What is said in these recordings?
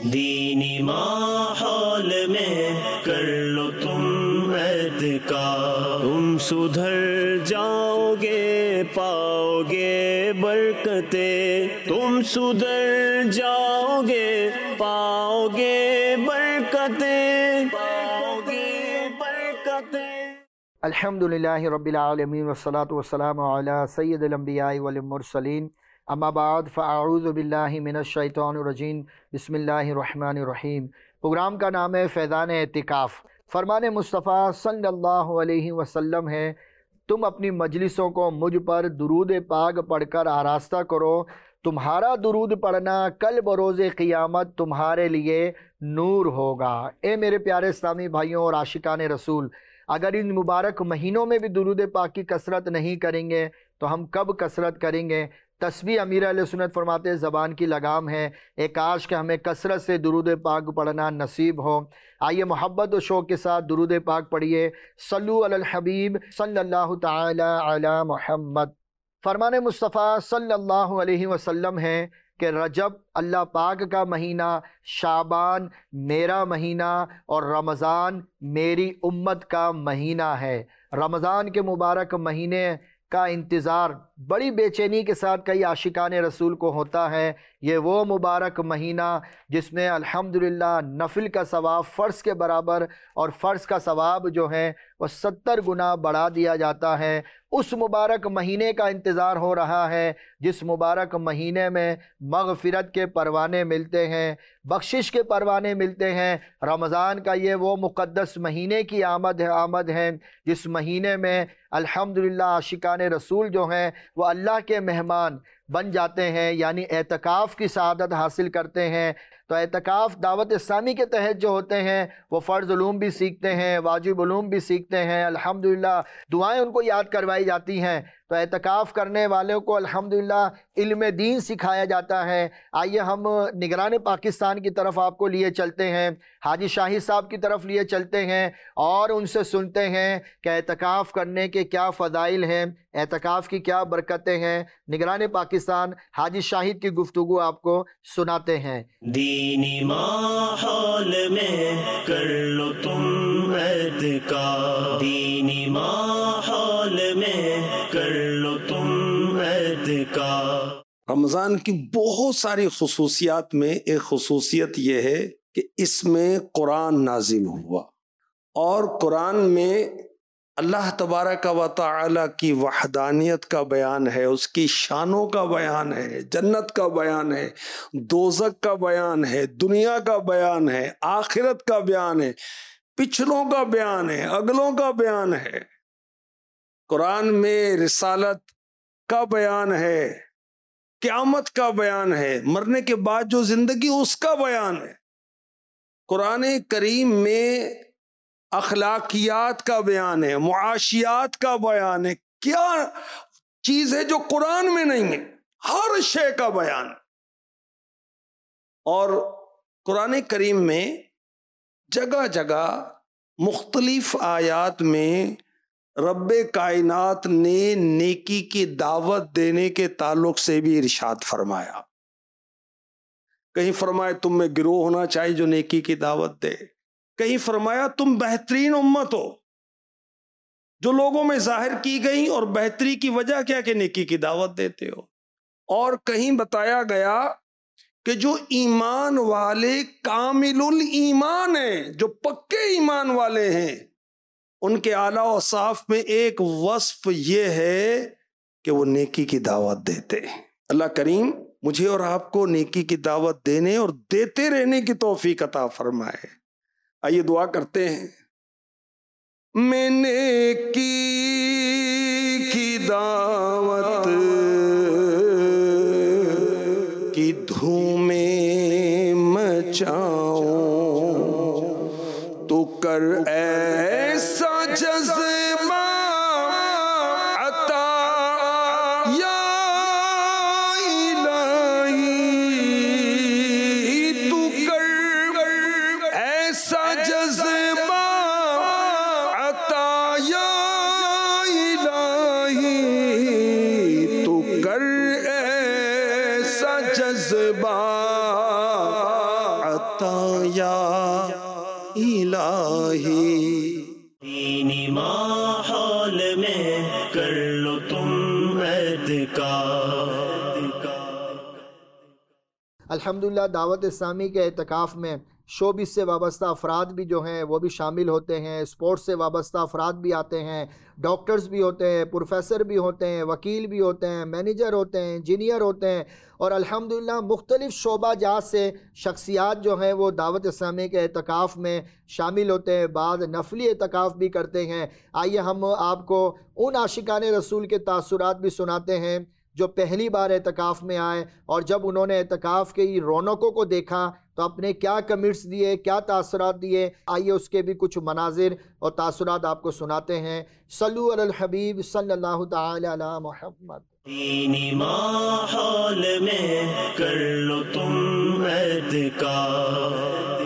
دینی ماحول میں کر لو تم اعتکاف، تم سدھر جاؤ گے پاؤ گے برکتیں، تم سدھر جاؤ گے پاؤ گے برکتیں، پاؤ گے برکتیں۔ الحمدللہ رب العالمین والصلاة والسلام علی سید الانبیاء والمرسلین، اما بعد فاعوذ باللہ من الشیطان الرجیم، بسم اللہ الرحمن الرحیم۔ پروگرام کا نام ہے فیضان اعتکاف۔ فرمان مصطفیٰ صلی اللہ علیہ وسلم ہے، تم اپنی مجلسوں کو مجھ پر درود پاک پڑھ کر آراستہ کرو، تمہارا درود پڑھنا کل بروز قیامت تمہارے لیے نور ہوگا۔ اے میرے پیارے اسلامی بھائیوں اور عاشقان رسول، اگر ان مبارک مہینوں میں بھی درود پاک کی کثرت نہیں کریں گے تو ہم کب کثرت کریں گے؟ تسبیح امیر اہل سنت فرماتے زبان کی لگام ہے، ایک کاش کہ ہمیں کثرت سے درود پاک پڑھنا نصیب ہو۔ آئیے محبت و شوق کے ساتھ درود پاک پڑھیے، صلو علی الحبیب صلی اللہ تعالی علی محمد۔ فرمان مصطفیٰ صلی اللہ علیہ وسلم ہے کہ رجب اللہ پاک کا مہینہ، شعبان میرا مہینہ اور رمضان میری امت کا مہینہ ہے۔ رمضان کے مبارک مہینے کا انتظار بڑی بے چینی کے ساتھ کئی عاشقان رسول کو ہوتا ہے۔ یہ وہ مبارک مہینہ جس میں الحمدللہ نفل کا ثواب فرض کے برابر اور فرض کا ثواب جو ہے وہ 70 گنا بڑھا دیا جاتا ہے۔ اس مبارک مہینے کا انتظار ہو رہا ہے جس مبارک مہینے میں مغفرت کے پروانے ملتے ہیں، بخشش کے پروانے ملتے ہیں۔ رمضان کا یہ وہ مقدس مہینے کی آمد ہے جس مہینے میں الحمدللہ عاشقان رسول جو ہیں وہ اللہ کے مہمان بن جاتے ہیں، یعنی اعتکاف کی سعادت حاصل کرتے ہیں۔ تو اعتکاف دعوت اسلامی کے تحت جو ہوتے ہیں وہ فرض علوم بھی سیکھتے ہیں، واجب علوم بھی سیکھتے ہیں، الحمدللہ دعائیں ان کو یاد کروائی جاتی ہیں۔ تو اعتکاف کرنے والوں کو الحمدللہ علم دین سکھایا جاتا ہے۔ آئیے ہم نگران پاکستان کی طرف آپ کو لیے چلتے ہیں، حاجی شاہد صاحب کی طرف لیے چلتے ہیں اور ان سے سنتے ہیں کہ اعتکاف کرنے کے کیا فضائل ہیں، اعتکاف کی کیا برکتیں ہیں۔ نگران پاکستان حاجی شاہد کی گفتگو آپ کو سناتے ہیں۔ دینی ماحول میں کر لو تم اعتکاف، دینی ماحول میں کر لو تم اعتکاف۔ رمضان کی بہت ساری خصوصیات میں ایک خصوصیت یہ ہے کہ اس میں قرآن نازل ہوا، اور قرآن میں اللہ تبارک و تعالی کی وحدانیت کا بیان ہے، اس کی شانوں کا بیان ہے، جنت کا بیان ہے، دوزخ کا بیان ہے، دنیا کا بیان ہے، آخرت کا بیان ہے، پچھلوں کا بیان ہے، اگلوں کا بیان ہے۔ قرآن میں رسالت کا بیان ہے، قیامت کا بیان ہے، مرنے کے بعد جو زندگی اس کا بیان ہے۔ قرآن کریم میں اخلاقیات کا بیان ہے، معاشیات کا بیان ہے۔ کیا چیز ہے جو قرآن میں نہیں ہے؟ ہر شے کا بیان ہے۔ اور قرآن کریم میں جگہ جگہ مختلف آیات میں رب کائنات نے نیکی کی دعوت دینے کے تعلق سے بھی ارشاد فرمایا۔ کہیں فرمایا تم میں گروہ ہونا چاہیے جو نیکی کی دعوت دے، کہیں فرمایا تم بہترین امت ہو جو لوگوں میں ظاہر کی گئی، اور بہتری کی وجہ کیا کہ نیکی کی دعوت دیتے ہو۔ اور کہیں بتایا گیا کہ جو ایمان والے کامل الایمان ہیں، جو پکے ایمان والے ہیں، ان کے اعلیٰ اوصاف میں ایک وصف یہ ہے کہ وہ نیکی کی دعوت دیتے ہیں۔ اللہ کریم مجھے اور آپ کو نیکی کی دعوت دینے اور دیتے رہنے کی توفیق عطا فرمائے۔ آئیے دعا کرتے ہیں۔ میں نیکی کی دعوت کی دھومیں مچاؤں، تو کر ایسا جذبہ عطا یا الہی، تو کر ایسا جذبہ عطا یا الہی، تو کر ایسا جذبہ عطا عطا یا الہی. دینی ماحول میں کر لو تم اعتکاف. الحمدللہ دعوت اسلامی کے اعتکاف میں شوبز سے وابستہ افراد بھی جو ہیں وہ بھی شامل ہوتے ہیں، اسپورٹس سے وابستہ افراد بھی آتے ہیں، ڈاکٹرز بھی ہوتے ہیں، پروفیسر بھی ہوتے ہیں، وکیل بھی ہوتے ہیں، مینیجر ہوتے ہیں، انجینئر ہوتے ہیں، اور الحمدللہ مختلف شعبہ جات سے شخصیات جو ہیں وہ دعوت اسلامی کے اعتکاف میں شامل ہوتے ہیں. بعض نفلی اعتکاف بھی کرتے ہیں. آئیے ہم آپ کو ان عاشقان رسول کے تاثرات بھی سناتے ہیں جو پہلی بار اعتکاف میں آئے، اور جب انہوں نے اعتکاف کی رونقوں کو دیکھا تو اپنے کیا کمنٹس دیے، کیا تاثرات دیے. آئیے اس کے بھی کچھ مناظر اور تاثرات آپ کو سناتے ہیں. صلو علی الحبیب صلی اللہ تعالی علی محمد. دینی ماحول میں کر لو تم اعتکاف.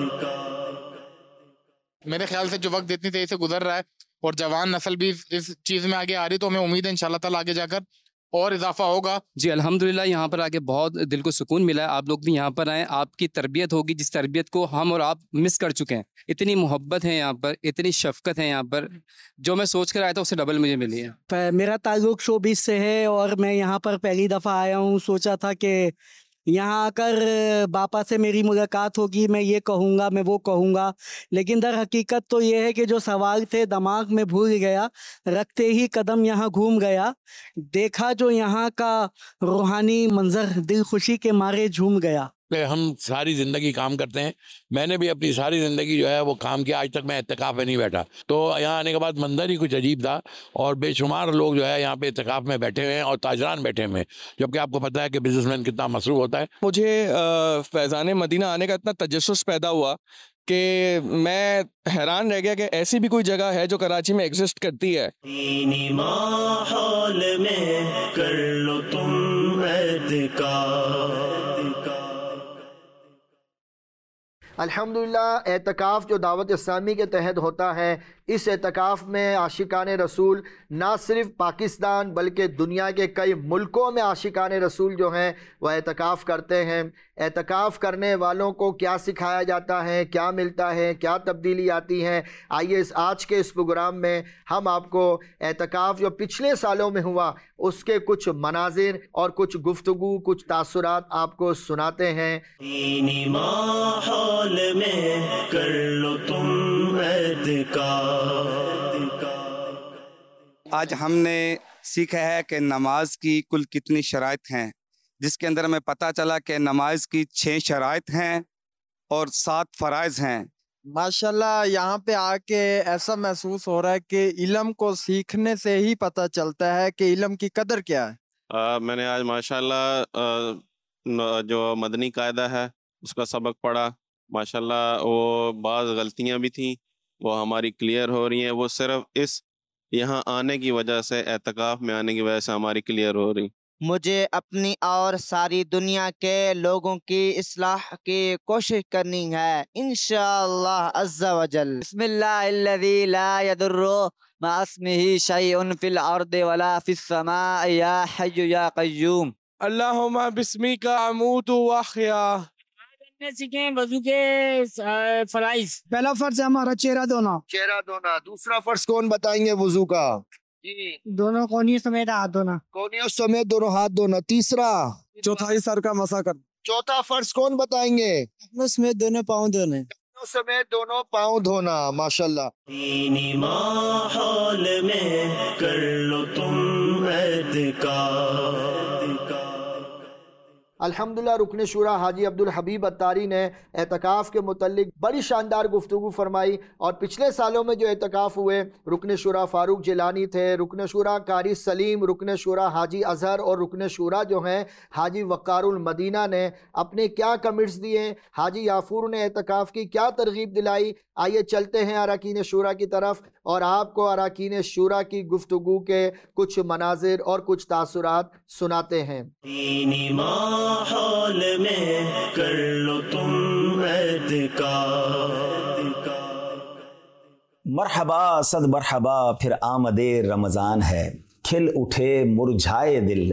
میرے خیال سے جو وقت اتنی تیزی سے گزر رہا ہے اور جوان نسل بھی اس چیز میں آگے آ رہی، تو ہمیں امید ہے انشاءاللہ تعالی آگے جا کر اور اضافہ ہوگا. جی الحمدللہ یہاں پر آگے بہت دل کو سکون ملا ہے. آپ لوگ بھی یہاں پر آئیں، آپ کی تربیت ہوگی جس تربیت کو ہم اور آپ مس کر چکے ہیں. اتنی محبت ہے یہاں پر، اتنی شفقت ہے یہاں پر، جو میں سوچ کر آیا تھا اس سے ڈبل مجھے ملی ہے. میرا تعلق شوبز سے ہے اور میں یہاں پر پہلی دفعہ آیا ہوں. سوچا تھا کہ یہاں آ کر باپا سے میری ملاقات ہوگی، میں یہ کہوں گا، میں وہ کہوں گا، لیکن در حقیقت تو یہ ہے کہ جو سوال تھے دماغ میں بھول گیا، رکھتے ہی قدم یہاں گھوم گیا. دیکھا جو یہاں کا روحانی منظر، دل خوشی کے مارے جھوم گیا. ہم ساری زندگی کام کرتے ہیں، میں نے بھی اپنی ساری زندگی جو ہے وہ کام کیا، آج تک میں اعتکاف میں نہیں بیٹھا. تو یہاں آنے کے بعد منظر ہی کچھ عجیب تھا، اور بے شمار لوگ جو ہے یہاں پہ اعتکاف میں بیٹھے ہوئے ہیں اور تاجران بیٹھے ہوئے ہیں، جبکہ آپ کو پتہ ہے کہ بزنس مین کتنا مصروف ہوتا ہے. مجھے فیضان مدینہ آنے کا اتنا تجسس پیدا ہوا کہ میں حیران رہ گیا کہ ایسی بھی کوئی جگہ ہے جو کراچی میں ایگزسٹ کرتی ہے. دینی ماحول میں کر لو تم اعتکاف. الحمدللہ اعتکاف جو دعوت اسلامی کے تحت ہوتا ہے، اس اعتکاف میں عاشقان رسول نہ صرف پاکستان بلکہ دنیا کے کئی ملکوں میں عاشقان رسول جو ہیں وہ اعتکاف کرتے ہیں. اعتکاف کرنے والوں کو کیا سکھایا جاتا ہے، کیا ملتا ہے، کیا تبدیلی آتی ہے، آئیے آج کے اس پروگرام میں ہم آپ کو اعتکاف جو پچھلے سالوں میں ہوا اس کے کچھ مناظر اور کچھ گفتگو، کچھ تاثرات آپ کو سناتے ہیں. دینی ماحول میں کر لو تم اعتکاف. آج ہم نے سیکھا ہے کہ نماز کی کل کتنی شرائط ہیں، جس کے اندر ہمیں پتہ چلا کہ نماز کی 6 شرائط ہیں اور 7 فرائض ہیں. ماشاءاللہ یہاں پہ آ کے ایسا محسوس ہو رہا ہے کہ علم کو سیکھنے سے ہی پتہ چلتا ہے کہ علم کی قدر کیا ہے. میں نے آج ماشاءاللہ جو مدنی قاعدہ ہے اس کا سبق پڑھا. ماشاءاللہ وہ بعض غلطیاں بھی تھیں وہ ہماری کلیئر ہو رہی ہیں، وہ صرف اس یہاں آنے کی وجہ سے، اعتکاف میں آنے کی وجہ سے ہماری کلیئر ہو رہی. مجھے اپنی اور ساری دنیا کے لوگوں کی اصلاح کی کوشش کرنی ہے انشاءاللہ عز و جل. بسم اللہ الذی لا یضر مع اسمہ شیء فی الارض ولا فی السماء یا حی یا قیوم. اللہم بسمک اموت و احیا. سیکھیں وضو کے فرائض. پہلا فرض ہے ہمارا چہرہ دھونا. چہرہ دھونا. دوسرا فرض کون بتائیں گے وضو کا؟ دونوں کونیوں سمیت ہاتھ دھونا. کونیوں سمیت دونوں ہاتھ دھونا. تیسرا؟ چوتھائی سر کا مسح کرنا. چوتھا فرض کون بتائیں گے؟ سمیت دونوں پاؤں دھونے. سمیت دونوں پاؤں دھونا. ماشاءاللہ. دینی ماحول میں کر لو تم اعتکاف. الحمدللہ رکن شورا حاجی عبدالحبیب اتاری نے اعتکاف کے متعلق بڑی شاندار گفتگو فرمائی، اور پچھلے سالوں میں جو اعتکاف ہوئے رکن شورا فاروق جیلانی تھے، رکن شورا قاری سلیم، رکن شورا حاجی اظہر اور رکن شورا جو ہیں حاجی وقار المدینہ نے اپنے کیا کمنٹس دیے، حاجی یافور نے اعتکاف کی کیا ترغیب دلائی. آئیے چلتے ہیں اراکین شورا کی طرف اور آپ کو اراکین شورا کی گفتگو کے کچھ مناظر اور کچھ تاثرات سناتے ہیں. دینی ماحول میں کر لو تم اعتکاف. مرحبا صد مرحبا پھر آمد رمضان ہے، کھل اٹھے مرجھائے دل،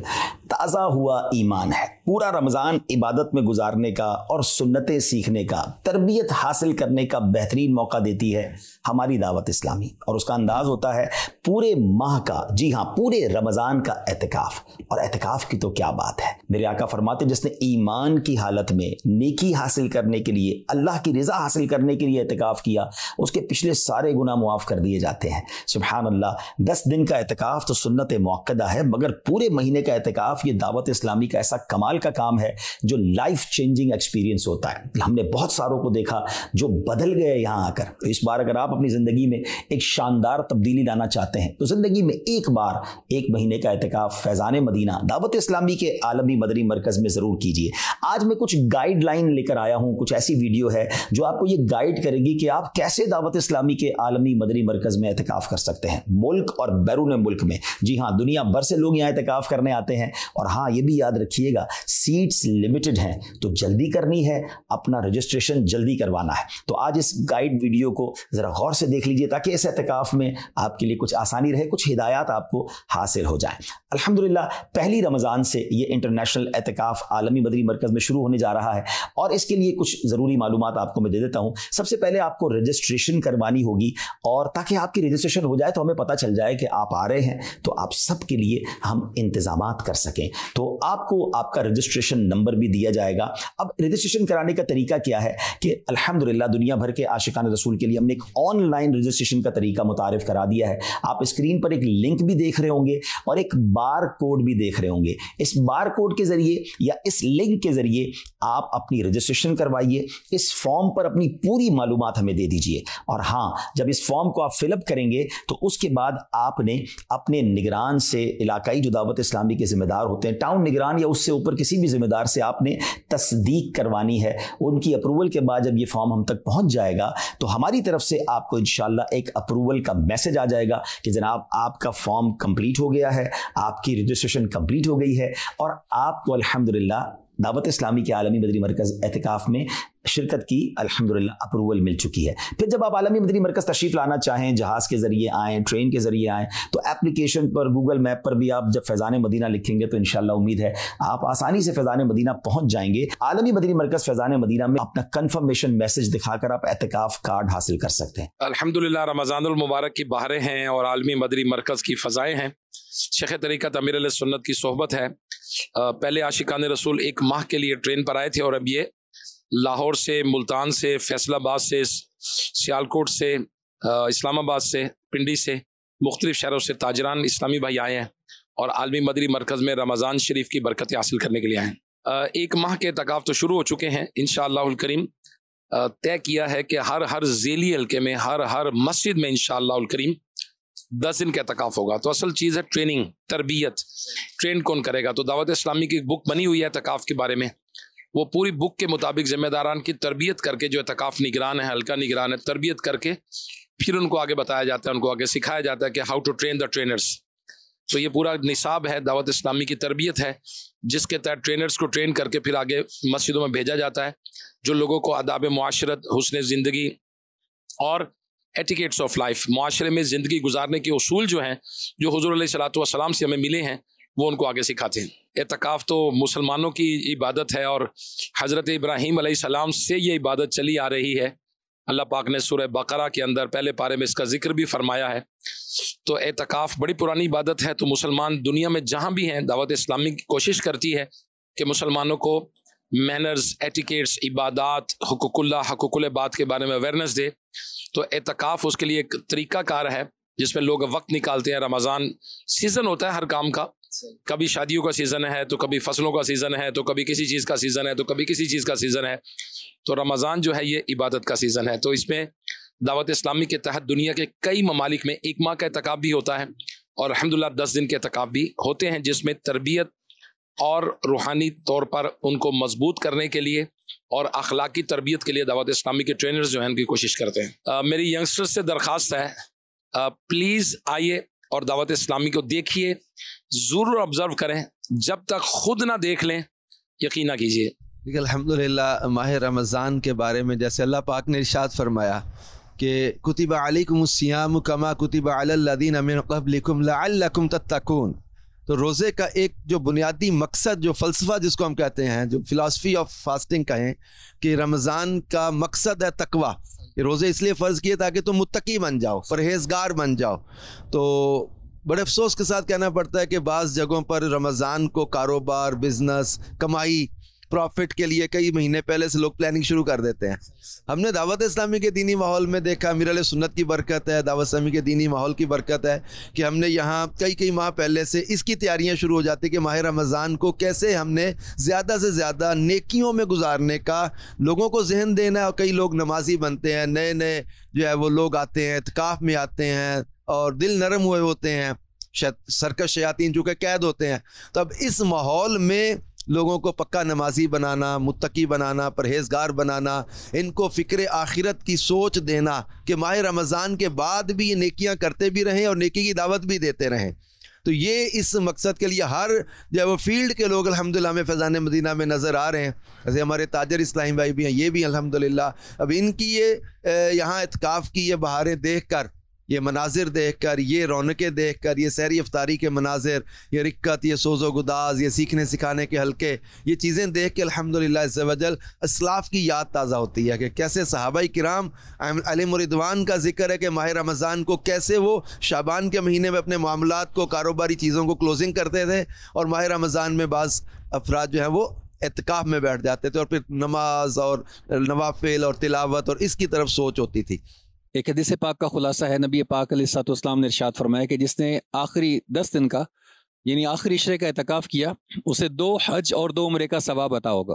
تازہ ہوا ایمان ہے۔ پورا رمضان عبادت میں گزارنے کا اور سنتیں سیکھنے کا، تربیت حاصل کرنے کا بہترین موقع دیتی ہے ہماری دعوت اسلامی، اور اس کا انداز ہوتا ہے پورے ماہ کا، جی ہاں پورے رمضان کا اعتکاف۔ اور اعتکاف کی تو کیا بات ہے، میرے آقا فرماتے جس نے ایمان کی حالت میں نیکی حاصل کرنے کے لیے، اللہ کی رضا حاصل کرنے کے لیے اعتکاف کیا، اس کے پچھلے سارے گناہ معاف کر دیے جاتے ہیں۔ سبحان اللہ، 10 دن کا اعتکاف تو سنت موقدہ ہے، مگر پورے مہینے کا اعتکاف یہ دعوت اسلامی کا ایسا کمال کا کام ہے جو لائف چینجنگ ایکسپیرینس ہوتا ہے۔ ہم نے بہت ساروں کو دیکھا جو بدل گئے یہاں آ کر۔ تو اس بار اگر آپ اپنی زندگی میں ایک شاندار تبدیلی لانا چاہتے ہیں تو زندگی میں ایک بار 1 مہینے کا اعتکاف فیضان مدینہ دعوت اسلامی کے عالمی مدنی مرکز میں ضرور کیجیے۔ آج میں کچھ گائیڈ لائن لے کر آیا ہوں، کچھ ایسی ویڈیو ہے جو آپ کو یہ گائیڈ کرے گی کہ آپ کیسے دعوت اسلامی کے عالمی مدنی مرکز میں اعتکاف کر سکتے ہیں، ملک اور بیرون ملک میں۔ جی ہاں، دنیا بھر سے لوگ یہاں اعتکاف کرنے آتے ہیں، اور ہاں یہ بھی یاد رکھیے گا سیٹس لمیٹڈ ہیں، تو جلدی کرنی ہے، اپنا رجسٹریشن جلدی کروانا ہے۔ تو آج اس گائیڈ ویڈیو کو ذرا غور سے دیکھ لیجیے تاکہ اس اعتکاف میں آپ کے لیے کچھ آسانی رہے، کچھ ہدایات آپ کو حاصل ہو جائیں۔ الحمدللہ پہلی رمضان سے یہ انٹرنیشنل اعتکاف عالمی مدنی مرکز میں شروع ہونے جا رہا ہے، اور اس کے لیے کچھ ضروری معلومات آپ کو میں دے دیتا ہوں۔ سب سے پہلے آپ کو رجسٹریشن کروانی ہوگی، اور تاکہ آپ کی رجسٹریشن ہو جائے تو ہمیں پتہ چل جائے کہ آپ آ رہے ہیں، تو آپ سب کے لیے ہم انتظامات کر سکیں۔ تو آپ کو آپ کا رجسٹریشن نمبر بھی دیا جائے گا۔ اب رجسٹریشن کرانے کا طریقہ کیا ہے کہ الحمدللہ دنیا بھر کے عاشقان رسول کے لیے ہم نے ایک آن لائن رجسٹریشن کا طریقہ متعارف کرا دیا ہے۔ آپ اسکرین پر ایک لنک بھی دیکھ رہے ہوں گے اور ایک بار کوڈ بھی دیکھ رہے ہوں گے۔ اس بار کوڈ کے ذریعے یا اس لنک کے ذریعے آپ اپنی رجسٹریشن کروائیے، اس فارم پر اپنی پوری معلومات ہمیں دے دیجیے، اور ہاں جب اس فارم کو آپ فل اپ کریں گے تو اس کے بعد آپ نے اپنے نگران سے، علاقائی جو دعوت اسلامی کے ذمہ دار ہوتے ہیں، ٹاؤن نگران یا اس سے اوپر کسی بھی ذمہ دار سے آپ نے تصدیق کروانی ہے۔ ان کی اپروول کے بعد جب یہ فارم ہم تک پہنچ جائے گا تو ہماری طرف سے آپ کو انشاءاللہ ایک اپروول کا میسج آ جائے گا کہ جناب آپ کا فارم کمپلیٹ ہو گیا ہے، آپ کی رجسٹریشن کمپلیٹ ہو گئی ہے، اور آپ کو الحمدللہ دعوت اسلامی کے عالمی مدنی مرکز اعتکاف میں شرکت کی الحمدللہ اپروول مل چکی ہے۔ پھر جب آپ عالمی مدنی مرکز تشریف لانا چاہیں، جہاز کے ذریعے آئیں، ٹرین کے ذریعے آئیں، تو اپلیکیشن پر، گوگل میپ پر بھی آپ جب فیضان مدینہ لکھیں گے تو انشاءاللہ امید ہے آپ آسانی سے فیضان مدینہ پہنچ جائیں گے۔ عالمی مدنی مرکز فیضان مدینہ میں اپنا کنفرمیشن میسج دکھا کر آپ اعتکاف کارڈ حاصل کر سکتے ہیں۔ الحمدللہ رمضان المبارک کی بہاریں ہیں اور عالمی مدنی مرکز کی فضائیں ہیں۔ شیخ طریقت امیر علیہ سنت کی صحبت ہے۔ پہلے عاشقان رسول 1 ماہ کے لیے ٹرین پر آئے تھے، اور اب یہ لاہور سے، ملتان سے، فیصل آباد سے، سیالکوٹ سے، اسلام آباد سے، پنڈی سے، مختلف شہروں سے تاجران اسلامی بھائی آئے ہیں اور عالمی مدنی مرکز میں رمضان شریف کی برکتیں حاصل کرنے کے لیے آئے ہیں۔ 1 ماہ کے اعتکاف تو شروع ہو چکے ہیں، انشاءاللہ الکریم طے کیا ہے کہ ہر ذیلی حلقے میں، ہر مسجد میں انشاءاللہ الکریم 10 دن کا اعتکاف ہوگا۔ تو اصل چیز ہے ٹریننگ، تربیت۔ ٹرین کون کرے گا؟ تو دعوت اسلامی کی بک بنی ہوئی ہے اعتکاف کے بارے میں، وہ پوری بک کے مطابق ذمہ داران کی تربیت کر کے، جو اعتکاف نگران ہے، حلقہ نگران ہے، تربیت کر کے پھر ان کو آگے بتایا جاتا ہے، ان کو آگے سکھایا جاتا ہے کہ how to train the trainers. تو یہ پورا نصاب ہے دعوت اسلامی کی تربیت ہے، جس کے تحت ٹرینرز کو ٹرین کر کے پھر آگے مسجدوں میں بھیجا جاتا ہے، جو لوگوں کو آداب معاشرت، حسن زندگی اور ایٹیکیٹس آف لائف، معاشرے میں زندگی گزارنے کے اصول جو ہیں، جو حضور علیہ الصلوۃ والسلام سے ہمیں ملے ہیں، وہ ان کو آگے سکھاتے ہیں۔ اعتکاف تو مسلمانوں کی عبادت ہے، اور حضرت ابراہیم علیہ السلام سے یہ عبادت چلی آ رہی ہے۔ اللہ پاک نے سورہ بقرہ کے اندر پہلے پارے میں اس کا ذکر بھی فرمایا ہے۔ تو اعتکاف بڑی پرانی عبادت ہے، تو مسلمان دنیا میں جہاں بھی ہیں، دعوت اسلامی کی کوشش کرتی ہے کہ مسلمانوں کو مینرز، ایٹیکیٹس، عبادات، حقوق اللہ، حقوق العباد کے بارے میں اویئرنیس دے۔ تو اعتکاف اس کے لیے ایک طریقہ کار ہے جس میں لوگ وقت نکالتے ہیں۔ رمضان سیزن ہوتا ہے ہر کام کا، کبھی شادیوں کا سیزن ہے، تو کبھی فصلوں کا سیزن ہے، تو کبھی کسی چیز کا سیزن ہے، تو کبھی کسی چیز کا سیزن ہے۔ تو رمضان جو ہے یہ عبادت کا سیزن ہے۔ تو اس میں دعوت اسلامی کے تحت دنیا کے کئی ممالک میں 1 ماہ کا اعتکاف بھی ہوتا ہے، اور الحمدللہ 10 دن کے اعتکاف بھی ہوتے ہیں، جس میں تربیت اور روحانی طور پر ان کو مضبوط کرنے کے لیے اور اخلاقی تربیت کے لیے دعوت اسلامی کے ٹرینرز جو ہیں ان کی کوشش کرتے ہیں۔ میری ینگسٹر سے درخواست ہے، پلیز آئیے اور دعوت اسلامی کو دیکھیے، ضرور آبزرو کریں، جب تک خود نہ دیکھ لیں یقین نہ کیجیے۔ الحمدللہ ماہ رمضان کے بارے میں جیسے اللہ پاک نے ارشاد فرمایا کہ کتب علیکم الصیام کما کتب علی الذین من قبلکم لعلکم تتقون، تو روزے کا ایک جو بنیادی مقصد، جو فلسفہ جس کو ہم کہتے ہیں، جو فلاسفی آف فاسٹنگ کہیں، کہ رمضان کا مقصد ہے تقویٰ. روزے اس لیے فرض کیے تاکہ تم متقی بن جاؤ، پرہیزگار بن جاؤ. تو بڑے افسوس کے ساتھ کہنا پڑتا ہے کہ بعض جگہوں پر رمضان کو کاروبار، بزنس، کمائی، پروفٹ کے لیے کئی مہینے پہلے سے لوگ پلاننگ شروع کر دیتے ہیں. ہم نے دعوت اسلامی کے دینی ماحول میں دیکھا، امیر علیہ سنت کی برکت ہے، دعوت اسلامی کے دینی ماحول کی برکت ہے کہ ہم نے یہاں کئی ماہ پہلے سے اس کی تیاریاں شروع ہو جاتی کہ ماہ رمضان کو کیسے ہم نے زیادہ سے زیادہ نیکیوں میں گزارنے کا لوگوں کو ذہن دینا ہے. اور کئی لوگ نمازی بنتے ہیں، نئے جو ہے وہ لوگ آتے ہیں، اعتکاف میں آتے ہیں اور دل نرم ہوئے ہوتے ہیں، سرکش شیاطین چونکہ قید ہوتے ہیں. تو اب اس ماحول میں لوگوں کو پکا نمازی بنانا، متقی بنانا، پرہیزگار بنانا، ان کو فکر آخرت کی سوچ دینا کہ ماہ رمضان کے بعد بھی یہ نیکیاں کرتے بھی رہیں اور نیکی کی دعوت بھی دیتے رہیں. تو یہ اس مقصد کے لیے ہر جو ہے وہ فیلڈ کے لوگ الحمدللہ ہمیں فیضان مدینہ میں نظر آ رہے ہیں. جیسے ہمارے تاجر اسلام بھائی بھی ہیں، یہ بھی الحمدللہ. اب ان کی یہ یہاں اعتکاف کی یہ بہاریں دیکھ کر، یہ مناظر دیکھ کر، یہ رونقیں دیکھ کر، یہ سحری افطاری کے مناظر، یہ رکت، یہ سوز و گداز، یہ سیکھنے سکھانے کے حلقے، یہ چیزیں دیکھ کے الحمدللہ عز و جل اسلاف کی یاد تازہ ہوتی ہے کہ کیسے صحابہ کرام علیہم رضوان کا ذکر ہے کہ ماہ رمضان کو کیسے وہ شعبان کے مہینے میں اپنے معاملات کو، کاروباری چیزوں کو کلوزنگ کرتے تھے، اور ماہ رمضان میں بعض افراد جو ہیں وہ اعتکاف میں بیٹھ جاتے تھے اور پھر نماز اور نوافل اور تلاوت اور اس کی طرف سوچ ہوتی تھی. ایک حدیث پاک کا خلاصہ ہے، نبی پاک علیہ الصلوۃ والسلام نے ارشاد فرمایا کہ جس نے آخری 10 دن کا یعنی آخری عشرے کا اعتکاف کیا، اسے 2 حج اور 2 عمرے کا ثواب عطا ہوگا.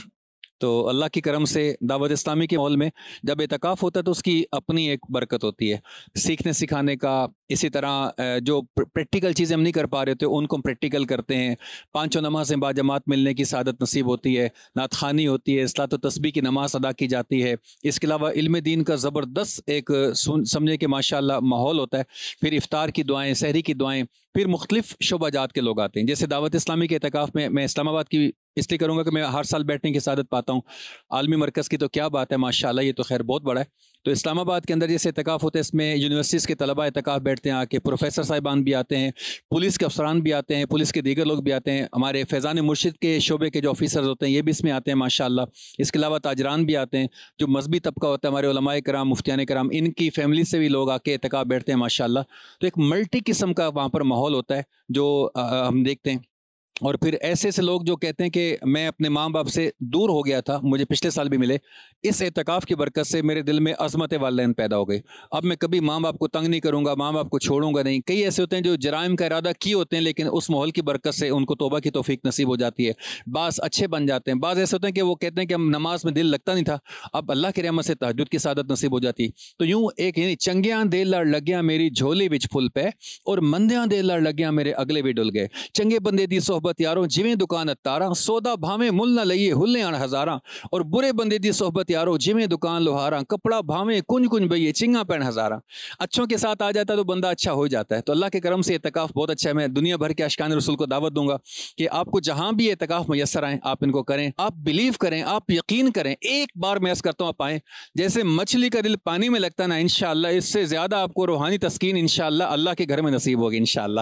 تو اللہ کی کرم سے دعوت اسلامی کے ماحول میں جب اعتکاف ہوتا ہے تو اس کی اپنی ایک برکت ہوتی ہے، سیکھنے سکھانے کا. اسی طرح جو پریکٹیکل چیزیں ہم نہیں کر پا رہے ہوتے ان کو ہم پریکٹیکل کرتے ہیں. 5 نمازیں با جماعت ملنے کی سعادت نصیب ہوتی ہے، نعت خوانی ہوتی ہے، صلاۃ و تسبیح کی نماز ادا کی جاتی ہے. اس کے علاوہ علم دین کا زبردست ایک سمجھے کہ ماشاءاللہ ماحول ہوتا ہے. پھر افطار کی دعائیں، سحری کی دعائیں، پھر مختلف شعبہ جات کے لوگ آتے ہیں. جیسے دعوت اسلامی کے اعتکاف میں اسلام آباد کی اس لیے کروں گا کہ میں ہر سال بیٹھنے کی سعادت پاتا ہوں. عالمی مرکز کی تو کیا بات ہے، ماشاءاللہ یہ تو خیر بہت بڑا ہے. تو اسلام آباد کے اندر جیسے اعتکاف ہوتا ہے، اس میں یونیورسٹیز کے طلباء اعتکاف بیٹھتے ہیں، آ کے پروفیسر صاحبان بھی آتے ہیں، پولیس کے افسران بھی آتے ہیں، پولیس کے دیگر لوگ بھی آتے ہیں، ہمارے فیضان مرشد کے شعبے کے جو آفیسرز ہوتے ہیں یہ بھی اس میں آتے ہیں ماشاءاللہ. اس کے علاوہ تاجران بھی آتے ہیں، جو مذہبی طبقہ ہوتا ہے، ہمارے علماء کرام، مفتیان کرام، ان کی فیملی سے بھی لوگ آ کے اعتکاف بیٹھتے ہیں ماشاءاللہ. تو ایک ملٹی قسم کا وہاں پر ماحول ہوتا ہے جو ہم دیکھتے ہیں. اور پھر ایسے لوگ جو کہتے ہیں کہ میں اپنے ماں باپ سے دور ہو گیا تھا، مجھے پچھلے سال بھی ملے، اس اعتکاف کی برکت سے میرے دل میں عظمت والدین پیدا ہو گئی. اب میں کبھی ماں باپ کو تنگ نہیں کروں گا، ماں باپ کو چھوڑوں گا نہیں. کئی ایسے ہوتے ہیں جو جرائم کا ارادہ کیے ہوتے ہیں لیکن اس ماحول کی برکت سے ان کو توبہ کی توفیق نصیب ہو جاتی ہے. بعض اچھے بن جاتے ہیں، بعض ایسے ہوتے ہیں کہ وہ کہتے ہیں کہ ہم نماز میں دل لگتا نہیں تھا، اب اللہ کی رحمت سے تہجد کی سعادت نصیب ہو جاتی. تو یوں ایک یعنی چنگیاں دے لڑ لگیاں میری جھولی وچ پھل پہ، اور مندیاں دے لڑ لگیاں میرے اگلے بھی ڈل گئے. چنگے بندے دی صحبت یاروں جویں دکان اتاراں، سودا بھاویں مل نہ لئیے ہلے آن ہزاراں. اور برے بندے دی صحبت یارو جویں دکان لوہاراں، کپڑا بھاویں کنج کنج بئیے چنگا پہن ہزاراں. اچھوں کے ساتھ آ جاتا ہے تو بندہ اچھا ہو جاتا ہے. تو اللہ کے کرم سے اعتکاف بہت اچھا ہے. میں دنیا بھر کے عاشقان رسول کو دعوت دوں گا کہ آپ کو جہاں بھی اعتکاف میسر آئیں آپ ان کو کریں، آپ بلیو کریں، آپ یقین کریں. ایک بار میں عرض کرتا ہوں آپ آئیں، جیسے مچھلی کا دل پانی میں لگتا ہے نا، انشاءاللہ اس سے زیادہ آپ کو روحانی تسکین انشاءاللہ اللہ کے گھر میں نصیب ہوگی انشاءاللہ.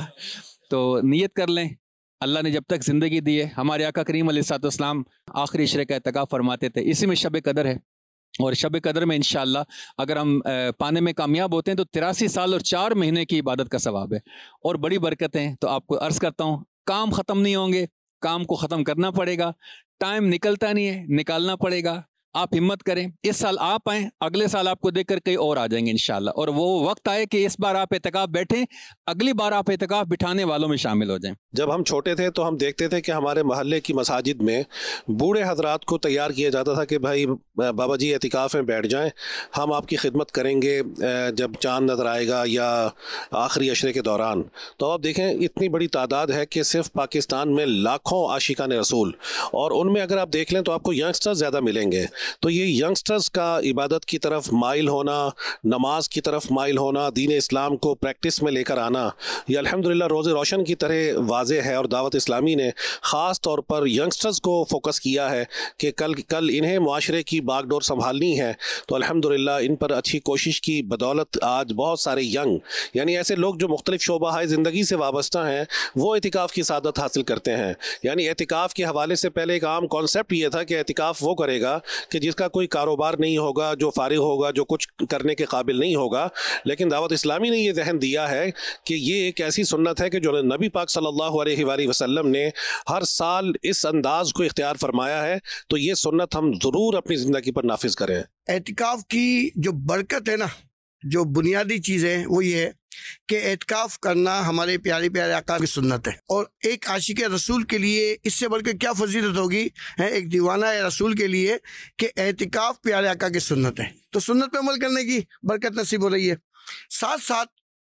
تو نیت کر لیں، اللہ نے جب تک زندگی دی ہے، ہمارے آقا کریم علیہ الصلوۃ والسلام آخری عشرے کا اعتکاف فرماتے تھے. اسی میں شب قدر ہے، اور شب قدر میں انشاءاللہ اگر ہم پانے میں کامیاب ہوتے ہیں تو 83 سال اور 4 مہینے کی عبادت کا ثواب ہے اور بڑی برکتیں. تو آپ کو عرض کرتا ہوں، کام ختم نہیں ہوں گے، کام کو ختم کرنا پڑے گا. ٹائم نکلتا نہیں ہے، نکالنا پڑے گا. آپ ہمت کریں، اس سال آپ آئیں، اگلے سال آپ کو دیکھ کر کئی اور آ جائیں گے انشاءاللہ. اور وہ وقت آئے کہ اس بار آپ اعتکاف بیٹھیں، اگلی بار آپ اعتکاف بٹھانے والوں میں شامل ہو جائیں. جب ہم چھوٹے تھے تو ہم دیکھتے تھے کہ ہمارے محلے کی مساجد میں بوڑھے حضرات کو تیار کیا جاتا تھا کہ بھائی بابا جی اعتکاف میں بیٹھ جائیں، ہم آپ کی خدمت کریں گے جب چاند نظر آئے گا یا آخری عشرے کے دوران. تو آپ دیکھیں اتنی بڑی تعداد ہے کہ صرف پاکستان میں لاکھوں عاشقان رسول، اور ان میں اگر آپ دیکھ لیں تو آپ کو ینگسٹر زیادہ ملیں گے. تو یہ ینگسٹرز کا عبادت کی طرف مائل ہونا، نماز کی طرف مائل ہونا، دین اسلام کو پریکٹس میں لے کر آنا، یہ الحمدللہ روز روشن کی طرح واضح ہے، اور دعوت اسلامی نے خاص طور پر ینگسٹرز کو فوکس کیا ہے کہ کل انہیں معاشرے کی باغ ڈور سنبھالنی ہے۔ تو الحمدللہ ان پر اچھی کوشش کی بدولت آج بہت سارے ینگ، یعنی ایسے لوگ جو مختلف شعبہ زندگی سے وابستہ ہیں، وہ اعتکاف کی سعادت حاصل کرتے ہیں۔ یعنی اعتکاف کے حوالے سے پہلے ایک عام کانسیپٹ یہ تھا کہ اعتکاف وہ کرے گا کہ جس کا کوئی کاروبار نہیں ہوگا، جو فارغ ہوگا، جو کچھ کرنے کے قابل نہیں ہوگا، لیکن دعوت اسلامی نے یہ ذہن دیا ہے کہ یہ ایک ایسی سنت ہے کہ جو نبی پاک صلی اللہ علیہ وآلہ وسلم نے ہر سال اس انداز کو اختیار فرمایا ہے، تو یہ سنت ہم ضرور اپنی زندگی پر نافذ کریں۔ اعتکاف کی جو برکت ہے نا، جو بنیادی چیز ہے وہ یہ ہے کہ اعتکاف کرنا ہمارے پیارے پیارے آقا کی سنت ہے، اور ایک عاشق رسول کے لیے اس سے بڑھ کے کیا فضیلت ہوگی ہے ایک دیوانہ رسول کے لیے کہ اعتکاف پیارے آقا کی سنت ہے، تو سنت پہ عمل کرنے کی برکت نصیب ہو رہی ہے۔ ساتھ ساتھ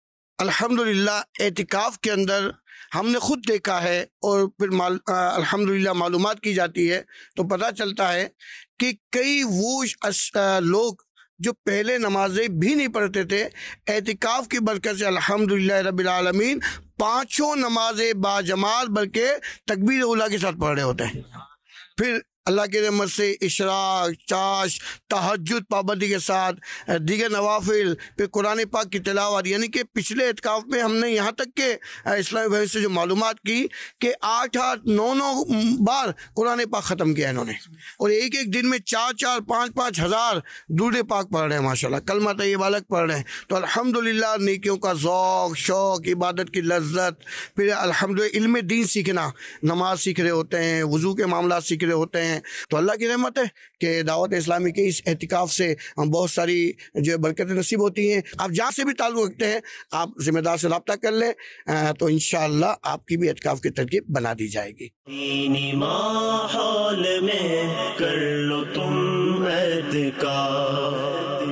الحمدللہ اعتکاف کے اندر ہم نے خود دیکھا ہے، اور پھر الحمدللہ معلومات کی جاتی ہے تو پتہ چلتا ہے کہ کئی وہ لوگ جو پہلے نمازیں بھی نہیں پڑھتے تھے، اعتکاف کی برکت سے الحمدللہ رب العالمین پانچوں نمازیں باجماعت بلکہ تکبیر اولیٰ کے ساتھ پڑھ رہے ہوتے ہیں۔ پھر اللہ کی رحمت سے اشراق، چاش، تہجد پابندی کے ساتھ، دیگر نوافل، پھر قرآن پاک کی تلاوت، یعنی کہ پچھلے اعتکاف میں ہم نے یہاں تک کہ اسلامی بھائی سے جو معلومات کی کہ 8 9 بار قرآن پاک ختم کیا انہوں نے، اور ایک ایک دن میں 4 5 ہزار درود پاک پڑھ رہے ہیں، ماشاءاللہ کلمہ طیبہ الگ پڑھ رہے ہیں۔ تو الحمدللہ نیکیوں کا ذوق، شوق، عبادت کی لذت، پھر الحمدللہ علم دین سیکھنا، نماز سیکھ رہے ہوتے ہیں، وضو کے معاملات سیکھ رہے ہوتے ہیں۔ تو اللہ کی رحمت ہے کہ دعوت اسلامی کے اس اعتکاف سے ہم بہت ساری جو برکتیں نصیب ہوتی ہیں۔ آپ جہاں سے بھی تعلق رکھتے ہیں، آپ ذمہ دار سے رابطہ کر لیں تو انشاءاللہ آپ کی بھی اعتکاف کی ترکیب بنا دی جائے گی۔ دینی ماحول میں کر لو تم اعتکاف۔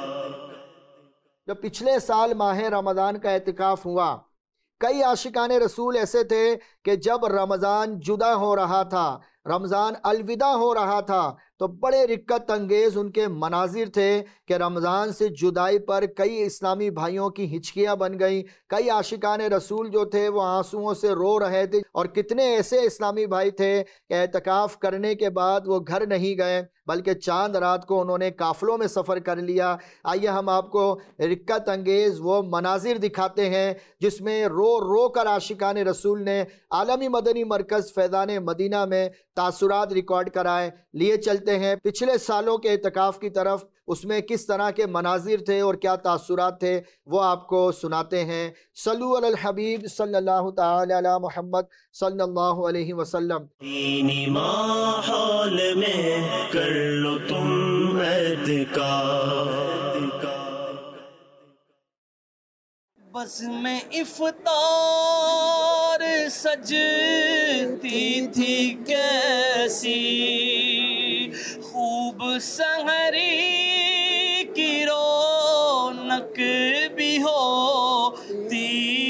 جب پچھلے سال ماہ رمضان کا اعتکاف ہوا، کئی عاشقان رسول ایسے تھے کہ جب رمضان جدا ہو رہا تھا، رمضان الوداع ہو رہا تھا، تو بڑے رکت انگیز ان کے مناظر تھے کہ رمضان سے جدائی پر کئی اسلامی بھائیوں کی ہچکیاں بن گئیں، کئی عاشقان رسول جو تھے وہ آنسوؤں سے رو رہے تھے، اور کتنے ایسے اسلامی بھائی تھے کہ اعتکاف کرنے کے بعد وہ گھر نہیں گئے بلکہ چاند رات کو انہوں نے قافلوں میں سفر کر لیا۔ آئیے ہم آپ کو رکت انگیز وہ مناظر دکھاتے ہیں جس میں رو رو کر عاشقان رسول نے عالمی مدنی مرکز فیضان مدینہ میں تاثرات ریکارڈ کرائے۔ لیے چلتے ہیں پچھلے سالوں کے اعتکاف کی طرف، اس میں کس طرح کے مناظر تھے اور کیا تاثرات تھے وہ آپ کو سناتے ہیں۔ صلو علی الحبیب صلی اللہ تعالی علی محمد صلی اللہ علیہ وسلم۔ دینی ماحول میں کر لو تم اعتکاف۔ بس میں افطار سجتی تھی کیسی، خوب سحری کی رونق بھی ہوتی،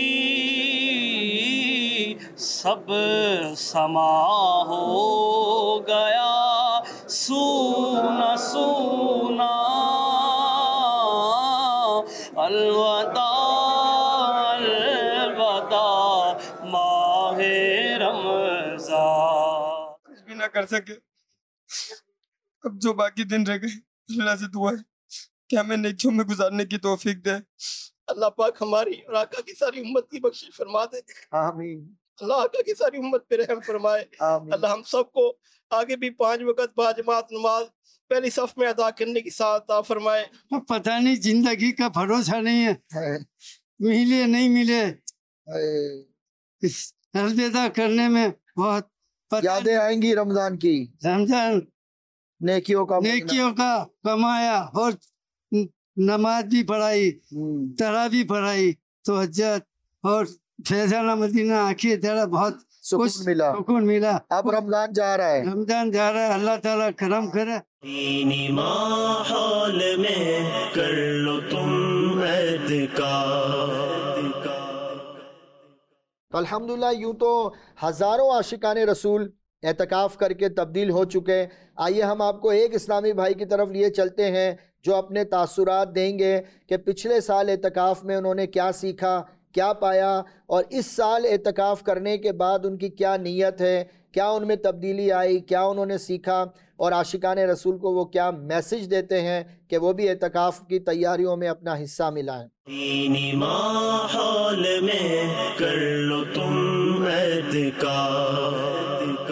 سب سما ہو گیا سونا سونا، الوداع ماہ رمضان۔ کچھ بھی نہ کر سکے، اب جو باقی دن رہ گئے اللہ سے دعا ہے کہ ہمیں نیکیوں میں گزارنے کی توفیق دے۔ اللہ پاک ہماری اور آقا کی ساری امت کی بخشش فرما دے، آمین۔ اللہ آقا کی ساری امت پہ رحم فرمائے، اللہ ہم سب کو آگے بھی 5 وقت باجماعت نماز پہلی صف میں ادا کرنے کی سعادت عطا فرمائے۔ پتہ نہیں زندگی کا بھروسہ نہیں ہے، ملے نہیں ملے، الوداع کرنے میں بہت یادیں آئیں گی رمضان کی، رمضان نیکیوں کا کمایا، اور نماز بھی پڑھائی، تراویح پڑھائی، تہجد، اور فیضانہ مدینہ آنکھیں تیرا بہت سکون ملا۔ اب رمضان جا رہا ہے، رمضان جا رہا ہے، اللہ تعالیٰ کرم کرے۔ دینی ماحول میں کر لو تم اعتکاف۔ تو الحمدللہ یوں تو ہزاروں عاشقان رسول اعتکاف کر کے تبدیل ہو چکے. آئیے ہم آپ کو ایک اسلامی بھائی کی طرف لیے چلتے ہیں جو اپنے تاثرات دیں گے کہ پچھلے سال اعتکاف میں انہوں نے کیا سیکھا، کیا پایا، اور اس سال اعتکاف کرنے کے بعد ان کی کیا نیت ہے، کیا ان میں تبدیلی آئی، کیا انہوں نے سیکھا، اور عاشقان رسول کو وہ کیا میسج دیتے ہیں کہ وہ بھی اعتکاف کی تیاریوں میں اپنا حصہ ملائیں. دینی ماحول میں کر لو تم اعتکاف.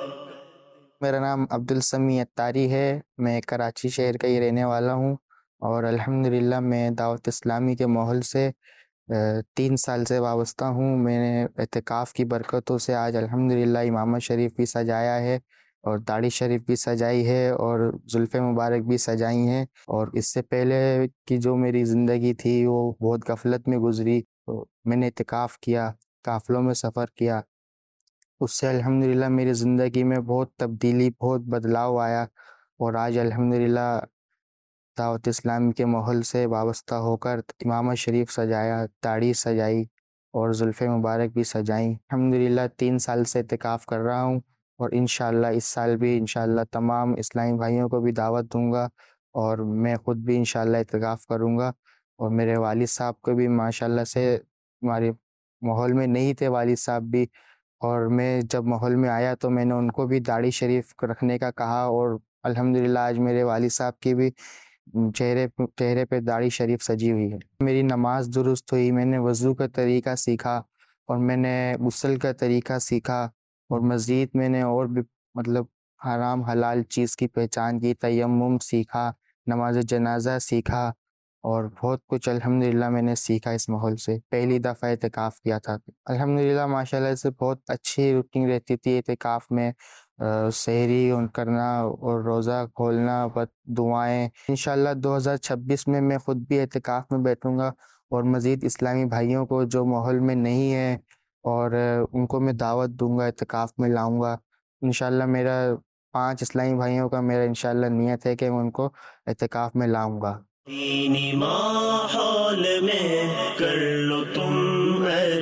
میرا نام عبدالسمیع اتاری ہے، میں کراچی شہر کا ہی رہنے والا ہوں، اور الحمدللہ میں دعوت اسلامی کے ماحول سے 3 سال سے وابستہ ہوں. میں نے اعتکاف کی برکتوں سے آج الحمدللہ امامہ شریف بھی سجایا ہے، اور داڑھی شریف بھی سجائی ہے، اور زلف مبارک بھی سجائی ہیں. اور اس سے پہلے کی جو میری زندگی تھی وہ بہت غفلت میں گزری. میں نے اعتکاف کیا، قافلوں میں سفر کیا، اس سے الحمدللہ میری زندگی میں بہت تبدیلی، بہت بدلاؤ آیا. اور آج الحمدللہ دعوت اسلامی کے ماحول سے وابستہ ہو کر امامہ شریف سجایا، داڑھی سجائی، اور زلف مبارک بھی سجائیں. الحمدللہ 3 سال سے اعتکاف کر رہا ہوں، اور انشاءاللہ اس سال بھی انشاءاللہ تمام اسلامی بھائیوں کو بھی دعوت دوں گا، اور میں خود بھی انشاءاللہ اعتکاف کروں گا. اور میرے والد صاحب کو بھی ماشاءاللہ سے ہمارے ماحول میں نہیں تھے والد صاحب بھی، اور میں جب ماحول میں آیا تو میں نے ان کو بھی داڑھی شریف رکھنے کا کہا، اور الحمدللہ آج میرے والد صاحب کی بھی چہرے پہ داڑھی شریف سجی ہوئی ہے. میری نماز درست ہوئی، میں نے وضو کا طریقہ سیکھا، اور میں نے غسل کا طریقہ سیکھا، اور مزید میں نے اور بھی مطلب حرام حلال چیز کی پہچان کی، تیمم سیکھا، نماز جنازہ سیکھا، اور بہت کچھ الحمدللہ میں نے سیکھا اس ماحول سے. پہلی دفعہ اعتکاف کیا تھا. الحمدللہ ماشاءاللہ سے بہت اچھی روٹین رہتی تھی اعتکاف میں، سحری کرنا اور روزہ کھولنا، دعائیں. انشاءاللہ 2026 میں خود بھی اعتکاف میں بیٹھوں گا، اور مزید اسلامی بھائیوں کو جو ماحول میں نہیں ہیں اور ان کو میں دعوت دوں گا، اعتکاف میں لاؤں گا. انشاءاللہ میرا 5 اسلامی بھائیوں کا میرا انشاءاللہ نیت ہے کہ میں ان کو اعتکاف میں لاؤں گا. دینی ماحول میں کر لو تم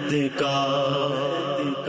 اعتکاف.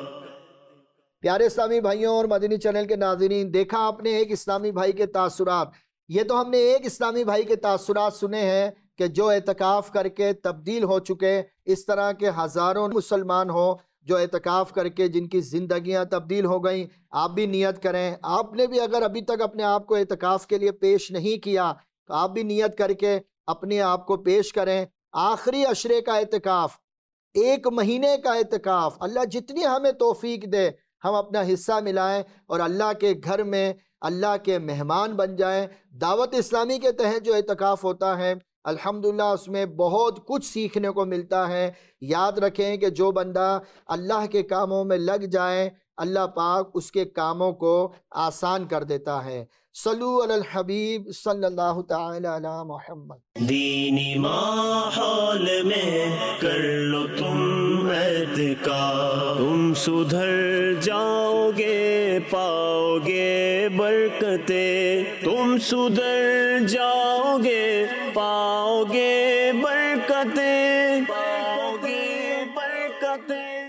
پیارے اسلامی بھائیوں اور مدنی چینل کے ناظرین، دیکھا آپ نے ایک اسلامی بھائی کے تاثرات. یہ تو ہم نے ایک اسلامی بھائی کے تاثرات سنے ہیں کہ جو اعتکاف کر کے تبدیل ہو چکے. اس طرح کے ہزاروں مسلمان ہوں جو اعتکاف کر کے جن کی زندگیاں تبدیل ہو گئیں. آپ بھی نیت کریں. آپ نے بھی اگر ابھی تک اپنے آپ کو اعتکاف کے لیے پیش نہیں کیا تو آپ بھی نیت کر کے اپنے آپ کو پیش کریں. آخری عشرے کا اعتکاف، 1 مہینے کا اعتکاف، اللہ جتنی ہمیں توفیق دے ہم اپنا حصہ ملائیں اور اللہ کے گھر میں اللہ کے مہمان بن جائیں. دعوت اسلامی کے تحت جو اعتکاف ہوتا ہے الحمدللہ اس میں بہت کچھ سیکھنے کو ملتا ہے. یاد رکھیں کہ جو بندہ اللہ کے کاموں میں لگ جائے اللہ پاک اس کے کاموں کو آسان کر دیتا ہے. صلو علی الحبیب صلی اللہ تعالی علی محمد. دینی ماحول میں کر لو تم اعتکاف. تم سدھر جاؤ گے، پاؤ گے برکتیں. تم سدھر جاؤ گے، پاؤ گے برکتیں، پاؤ گے برکتیں.